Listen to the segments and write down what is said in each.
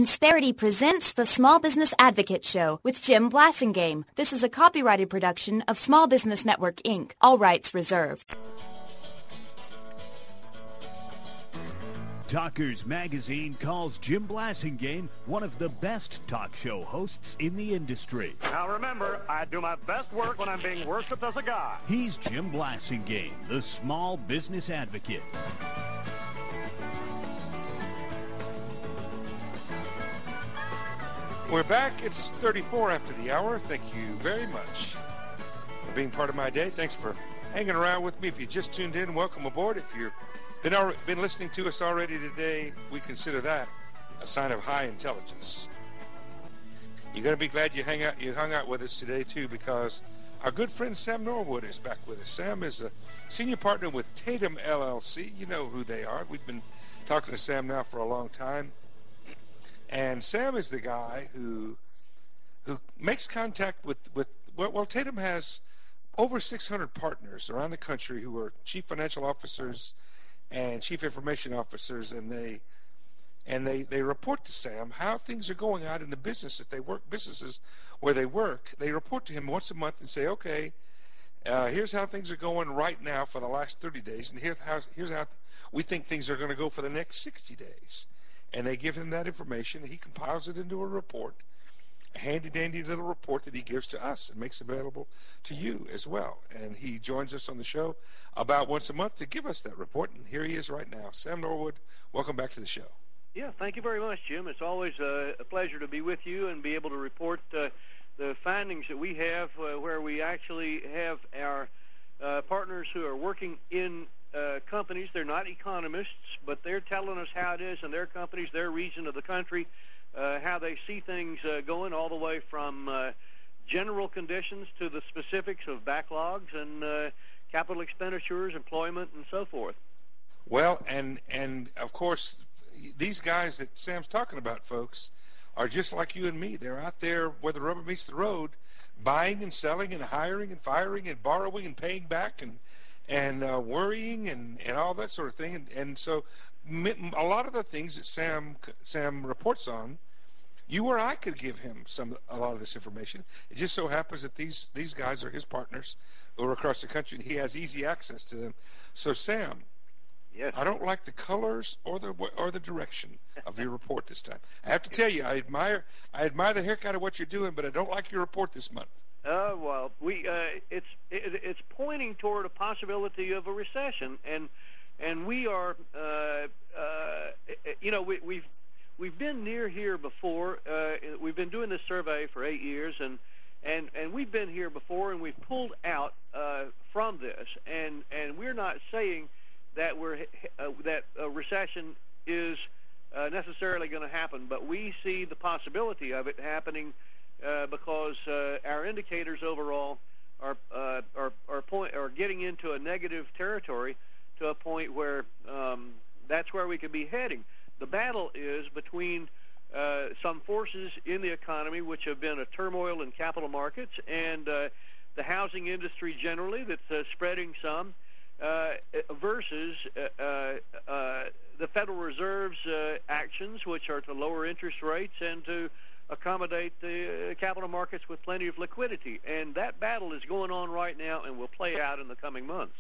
Insperity presents the Small Business Advocate Show with Jim Blasingame. This is a copyrighted production of Small Business Network, Inc. All rights reserved. Talkers Magazine calls Jim Blasingame one of the best talk show hosts in the industry. Now remember, I do my best work when I'm being worshipped as a god. He's Jim Blasingame, the Small Business Advocate. We're back. It's 34 after the hour. Thank you very much for being part of my day. Thanks for hanging around with me. If you just tuned in, welcome aboard. If you've been listening to us already today, we consider that a sign of high intelligence. You're going to be glad you hung out with us today, too, because our good friend Sam Norwood is back with us. Sam is a senior partner with Tatum LLC. You know who they are. We've been talking to Sam now for a long time. And Sam is the guy who makes contact with Tatum has over 600 partners around the country who are chief financial officers and chief information officers, and they report to Sam how things are going on in the businesses where they work. They report to him once a month and say, okay, here's how things are going right now for the last 30 days, and here's how we think things are going to go for the next 60 days. And they give him that information. He compiles it into a report, a handy-dandy little report that he gives to us and makes available to you as well. And he joins us on the show about once a month to give us that report. And here he is right now. Sam Norwood, welcome back to the show. Yeah, thank you very much, Jim. It's always a pleasure to be with you and be able to report the findings that we have where we actually have our partners who are working in companies. They're not economists, but they're telling us how it is in their companies, their region of the country, how they see things going, all the way from general conditions to the specifics of backlogs and capital expenditures, employment, and so forth. Well, and of course, these guys that Sam's talking about, folks, are just like you and me. They're out there where the rubber meets the road, buying and selling and hiring and firing and borrowing and paying back and worrying and all that sort of thing. And so a lot of the things that Sam reports on, you or I could give him a lot of this information. It just so happens that these guys are his partners who are across the country, and he has easy access to them. So, Sam, yes, I don't like the colors or the direction of your report this time. I have to tell you, I admire the heck out of what you're doing, but I don't like your report this month. Well, it's pointing toward a possibility of a recession, and we are, we've been near here before. We've been doing this survey for 8 years, and we've been here before, and we've pulled out from this, and we're not saying that that a recession is necessarily going to happen, but we see the possibility of it happening. Because our indicators overall are getting into a negative territory to a point where that's where we could be heading. The battle is between some forces in the economy which have been a turmoil in capital markets and the housing industry generally that's spreading some versus the Federal Reserve's actions, which are to lower interest rates and to accommodate the capital markets with plenty of liquidity. And that battle is going on right now and will play out in the coming months.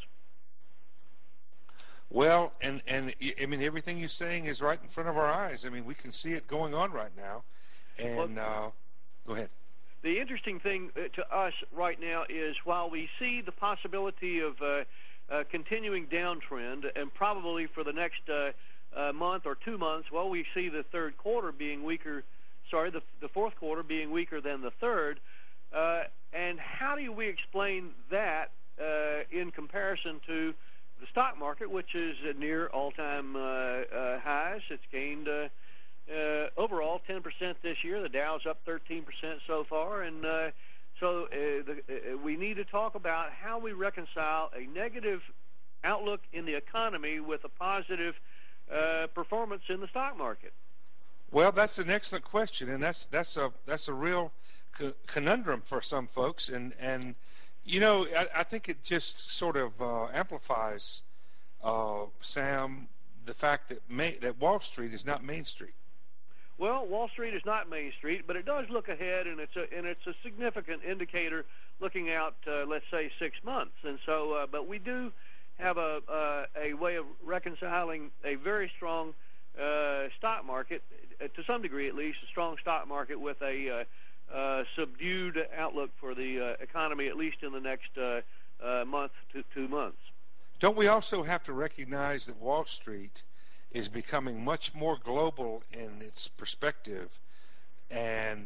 Well, and I mean, everything you're saying is right in front of our eyes. I mean, we can see it going on right now. And go ahead. The interesting thing to us right now is while we see the possibility of a continuing downtrend, and probably for the next month or 2 months, well, we see the third quarter being weaker. The fourth quarter being weaker than the third. And how do we explain that in comparison to the stock market, which is near all-time highs? It's gained overall 10% this year. The Dow's up 13% so far. And so we need to talk about how we reconcile a negative outlook in the economy with a positive performance in the stock market. Well, that's an excellent question, and that's a real conundrum for some folks, and you know, I think it just sort of amplifies, Sam, the fact that Wall Street is not Main Street. Well, Wall Street is not Main Street, but it does look ahead, and it's a significant indicator looking out, let's say, 6 months. And so, but we do have a way of reconciling a very strong stock market, to some degree at least, a strong stock market with a subdued outlook for the economy, at least in the next month to 2 months. Don't we also have to recognize that Wall Street is becoming much more global in its perspective, and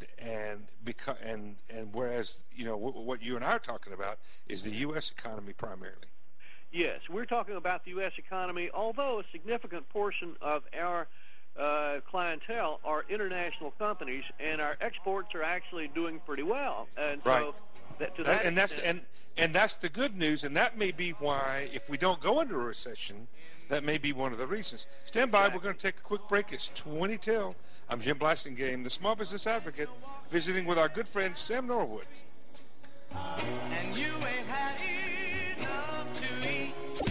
whereas what you and I are talking about is the U.S. economy primarily. Yes, we're talking about the U.S. economy, although a significant portion of our clientele are international companies, and our exports are actually doing pretty well. And right. So that's the good news, and that may be why, if we don't go into a recession, that may be one of the reasons. Stand by. We're going to take a quick break. It's 20 till. I'm Jim Blasingame, the Small Business Advocate, visiting with our good friend Sam Norwood. And you ain't had enough to eat.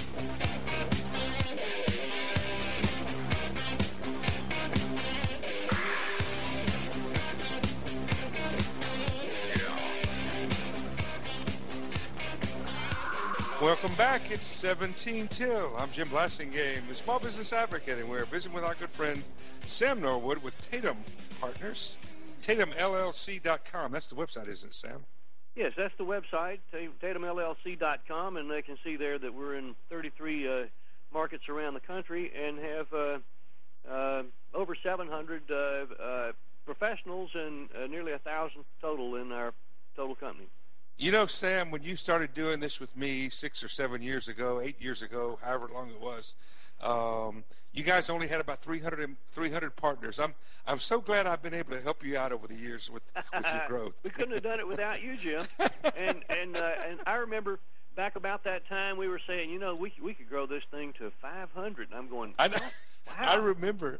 Welcome back. It's 17 till. I'm Jim Blasingame, the Small Business Advocate, and we're visiting with our good friend Sam Norwood with Tatum Partners, TatumLLC.com. That's the website, isn't it, Sam? Yes, that's the website, TatumLLC.com, and they can see there that we're in 33 markets around the country and have over 700 professionals and nearly 1,000 total in our total company. You know, Sam, when you started doing this with me 6 or 7 years ago, 8 years ago, however long it was, you guys only had about 300 partners. I'm so glad I've been able to help you out over the years with your growth. We couldn't have done it without you, Jim. And I remember back about that time we were saying, we could grow this thing to 500. And I'm going, I know. Wow. I remember.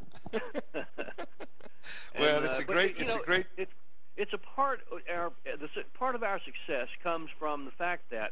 Well, it's a great. It's a part of our success comes from the fact that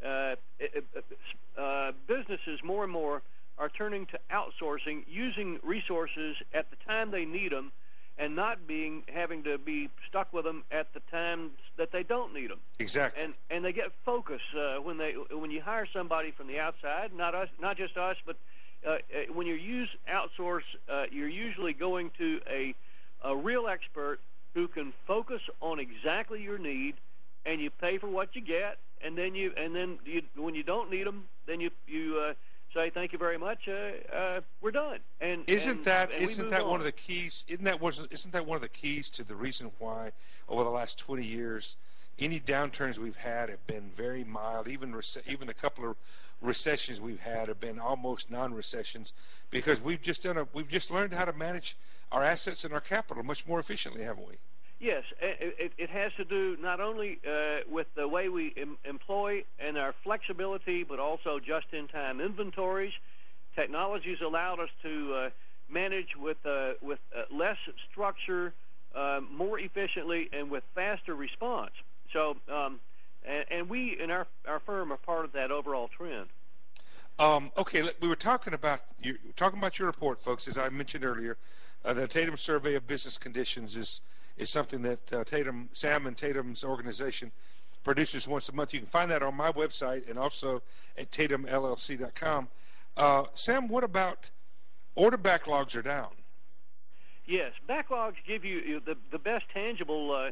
businesses more and more are turning to outsourcing, using resources at the time they need them, and not having to be stuck with them at the times that they don't need them. Exactly. And they get focused when you hire somebody from the outside, not just us, but when you outsource, you're usually going to a real expert who can focus on exactly your need, and you pay for what you get, and then when you don't need them, then you say thank you very much. We're done. And isn't that on. one of the keys? Isn't that one of the keys to the reason why over the last 20 years, any downturns we've had have been very mild. Even the couple of recessions we've had have been almost non-recessions, because we've just learned how to manage our assets and our capital much more efficiently, haven't we? Yes, it has to do not only with the way we employ and our flexibility, but also just-in-time inventories. Technology's allowed us to manage with less structure, more efficiently, and with faster response. So, and we in our firm are part of that overall trend. Okay, we were talking about your report, folks. As I mentioned earlier, the Tatum Survey of Business Conditions is something that Sam and Tatum's organization produces once a month. You can find that on my website and also at TatumLLC.com. Sam, what about order backlogs are down? Yes, backlogs give you the best tangible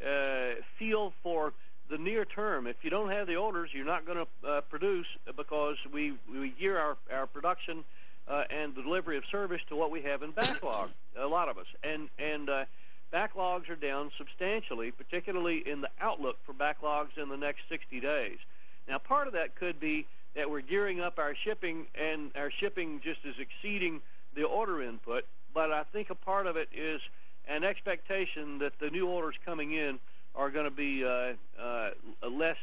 feel for the near term. If you don't have the orders, you're not going to produce, because we gear our production and the delivery of service to what we have in backlog, a lot of us. And backlogs are down substantially, particularly in the outlook for backlogs in the next 60 days. Now, part of that could be that we're gearing up our shipping, and our shipping just is exceeding the order input. But I think a part of it is an expectation that the new orders coming in are going to be less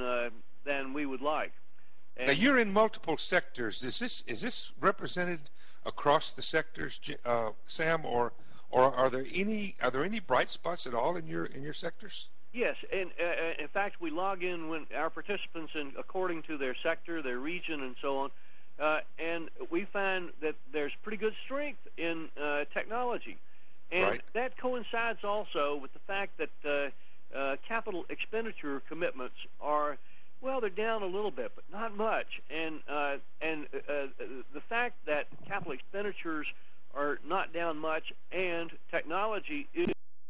than we would like. And now, you're in multiple sectors. Is this represented across the sectors, Sam, or are there any bright spots at all in your sectors? Yes, and in fact, we log in when our participants according to their sector, their region, and so on, and we find that there's pretty good strength in technology. And right. that coincides also with the fact that capital expenditure commitments are, well, they're down a little bit, but not much. And the fact that capital expenditures are not down much and technology is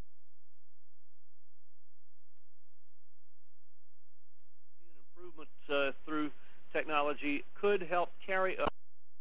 improvements through technology could help carry up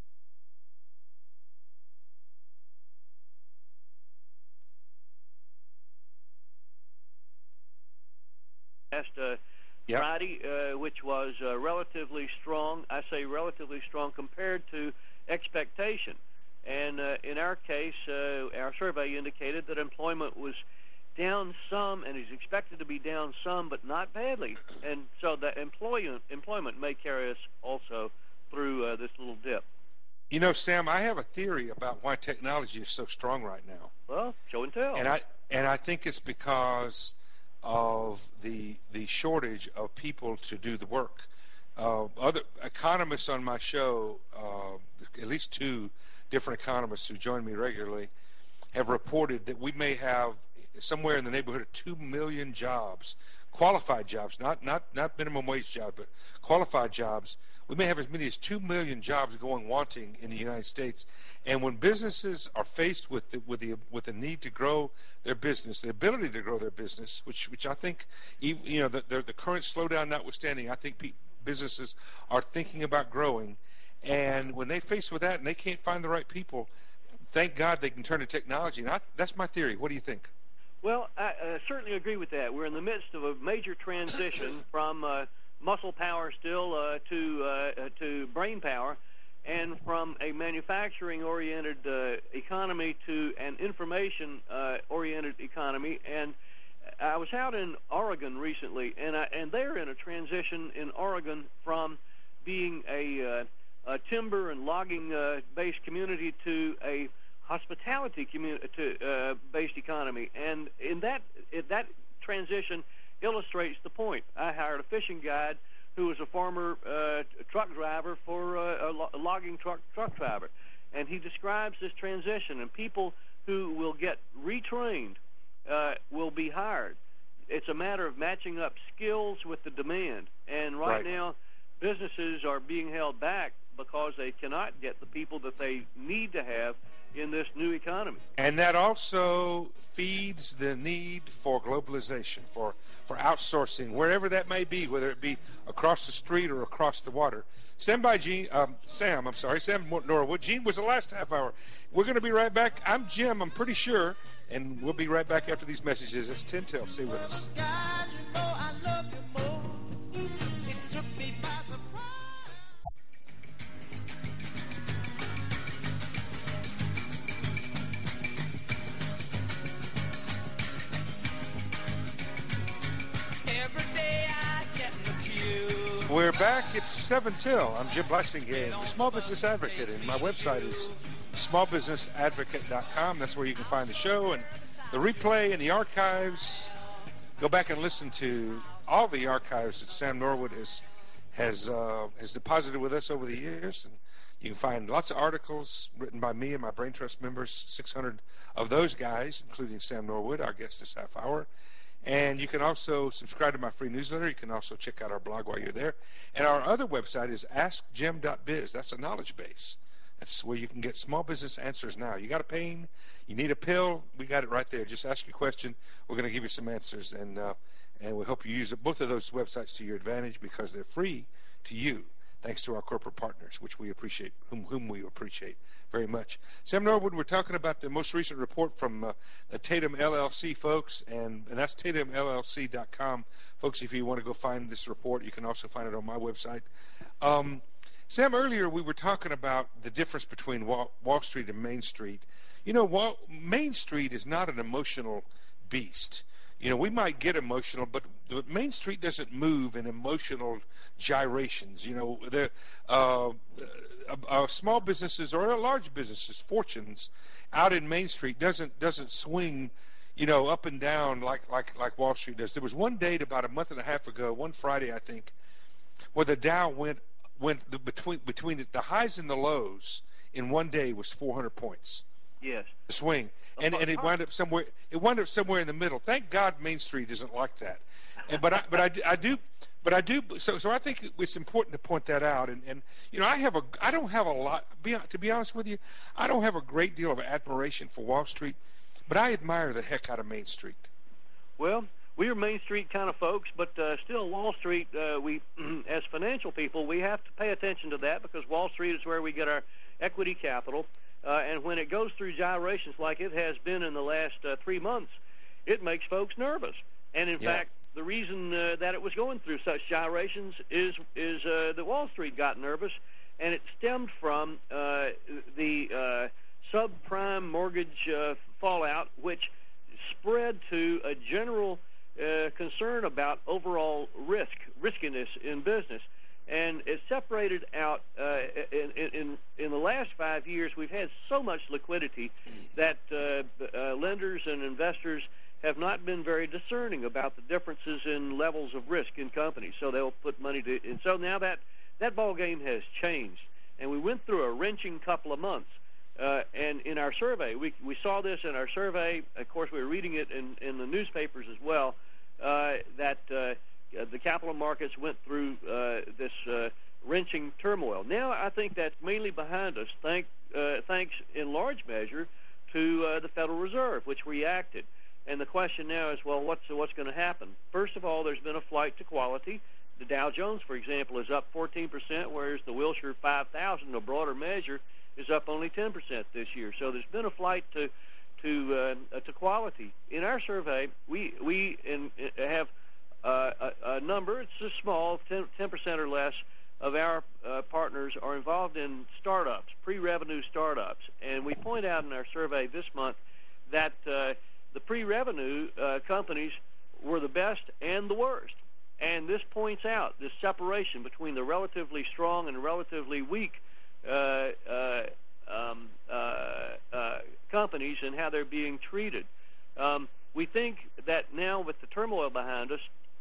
last Friday, which was relatively strong. I say relatively strong compared to expectation. And in our case, our survey indicated that employment was down some and is expected to be down some, but not badly. And so that employment may carry us also through this little dip. You know, Sam, I have a theory about why technology is so strong right now. Well, show and tell. And I think it's because of the shortage of people to do the work. Other economists on my show, at least two different economists who join me regularly, have reported that we may have somewhere in the neighborhood of 2 million jobs, qualified jobs, not minimum wage jobs, but qualified jobs. We may have as many as 2 million jobs going wanting in the United States. And when businesses are faced with the need to grow their business, the ability to grow their business, which I think, you know, the current slowdown notwithstanding, I think businesses are thinking about growing. And when they face with that and they can't find the right people, thank God they can turn to technology. And that's my theory. What do you think? Well, I certainly agree with that. We're in the midst of a major transition from muscle power still to brain power, and from a manufacturing-oriented economy to an information-oriented economy. And I was out in Oregon recently, and they're in a transition in Oregon from being a timber and logging-based community to a hospitality based economy, and in that transition illustrates the point. I hired a fishing guide who was a former truck driver for a logging truck driver, and he describes this transition. And people who will get retrained will be hired. It's a matter of matching up skills with the demand, and right now businesses are being held back because they cannot get the people that they need to have in this new economy. And that also feeds the need for globalization, for outsourcing, wherever that may be, whether it be across the street or across the water. Sam Norwood. Gene was the last half hour. We're going to be right back. I'm Jim, I'm pretty sure, and we'll be right back after these messages. It's 10 till. Stay with us. We're back. It's 7 till. I'm Jim Blasingame, the Small Business Advocate, and my website is smallbusinessadvocate.com. That's where you can find the show and the replay and the archives. Go back and listen to all the archives that Sam Norwood has deposited with us over the years. And you can find lots of articles written by me and my Brain Trust members, 600 of those guys, including Sam Norwood, our guest this half hour. And you can also subscribe to my free newsletter. You can also check out our blog while you're there. And our other website is askjim.biz. That's a knowledge base. That's where you can get small business answers now. You got a pain, you need a pill, we got it right there. Just ask your question. We're going to give you some answers. And we hope you use both of those websites to your advantage because they're free to you, thanks to our corporate partners, which we appreciate, whom we appreciate very much. Sam Norwood, we're talking about the most recent report from the Tatum LLC folks, and that's tatumllc.com. Folks, if you want to go find this report, you can also find it on my website. Sam, earlier we were talking about the difference between Wall Street and Main Street. You know, Main Street is not an emotional beast. You know, we might get emotional, but Main Street doesn't move in emotional gyrations. You know, small businesses or large businesses' fortunes out in Main Street doesn't swing, you know, up and down like Wall Street does. There was one date about a month and a half ago, one Friday I think, where the Dow went between the highs and the lows in one day was 400 points. Yes. The swing. And it wound up somewhere. It wound up somewhere in the middle. Thank God Main Street isn't like that. But I do. So I think it's important to point that out. And I don't have a lot. To be honest with you, I don't have a great deal of admiration for Wall Street, but I admire the heck out of Main Street. Well, we are Main Street kind of folks, but still Wall Street, we as financial people, we have to pay attention to that because Wall Street is where we get our equity capital. And when it goes through gyrations like it has been in the last 3 months, it makes folks nervous. And in fact, the reason that it was going through such gyrations is that Wall Street got nervous, and it stemmed from the subprime mortgage fallout, which spread to a general concern about overall riskiness in business. And it separated out in the last 5 years. We've had so much liquidity that lenders and investors have not been very discerning about the differences in levels of risk in companies. So they'll put money to, and so now that ball game has changed, and we went through a wrenching couple of months. And in our survey, we saw this in our survey. Of course, we were reading it in the newspapers as well. That the capital markets went through this wrenching turmoil. Now I think that's mainly behind us, thanks in large measure to the Federal Reserve, which reacted. And the question now is, well, what's going to happen? First of all, there's been a flight to quality. The Dow Jones, for example, is up 14%, whereas the Wilshire 5000, a broader measure, is up only 10% this year. So there's been a flight to quality. In our survey, we have a number. It's just small, 10% or less of our partners are involved in startups, pre-revenue startups. And we point out in our survey this month that the pre-revenue companies were the best and the worst. And this points out this separation between the relatively strong and relatively weak companies and how they're being treated. We think that now with the turmoil behind us,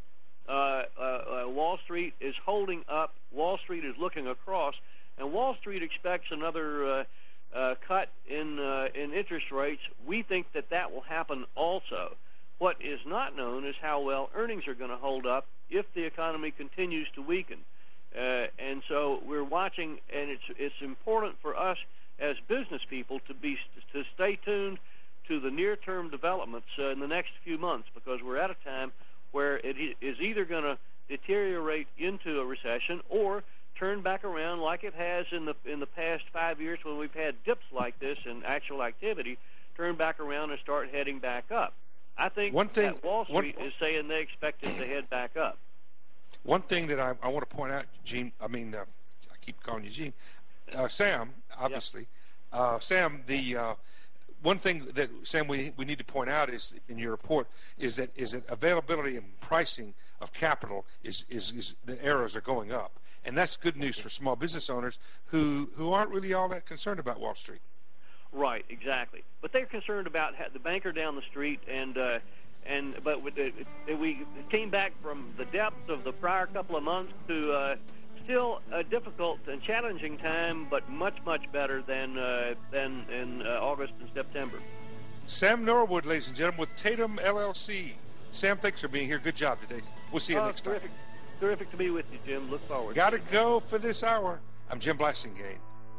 Wall Street is holding up. Wall Street is looking across, and Wall Street expects another cut in interest rates. We think that will happen also. What is not known is how well earnings are going to hold up if the economy continues to weaken. And so we're watching, and it's important for us as business people to stay tuned to the near-term developments in the next few months, because we're at a time where it is either going to deteriorate into a recession or turn back around like it has in the past 5 years when we've had dips like this in actual activity, turn back around and start heading back up. I think that Wall Street is saying they expect it to head back up. One thing that I want to point out, Gene, I keep calling you Gene, Sam, obviously. Yep. Sam, one thing that, Sam, we need to point out is in your report is that availability and pricing of capital is the arrows are going up. And that's good news for small business owners who aren't really all that concerned about Wall Street. Right, exactly. But they're concerned about the banker down the street, but we came back from the depths of the prior couple of months to still a difficult and challenging time, but much better than in August and September. Sam Norwood, ladies and gentlemen, with Tatum LLC. Sam, thanks for being here. Good job today. We'll see you next time. Terrific to be with you, Jim. Look forward. Got to go for this hour. I'm Jim Blasingame.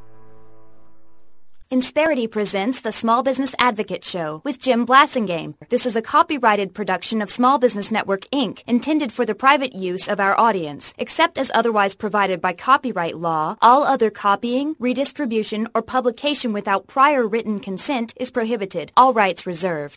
Insperity presents the Small Business Advocate Show with Jim Blasingame. This is a copyrighted production of Small Business Network, Inc., intended for the private use of our audience. Except as otherwise provided by copyright law, all other copying, redistribution, or publication without prior written consent is prohibited. All rights reserved.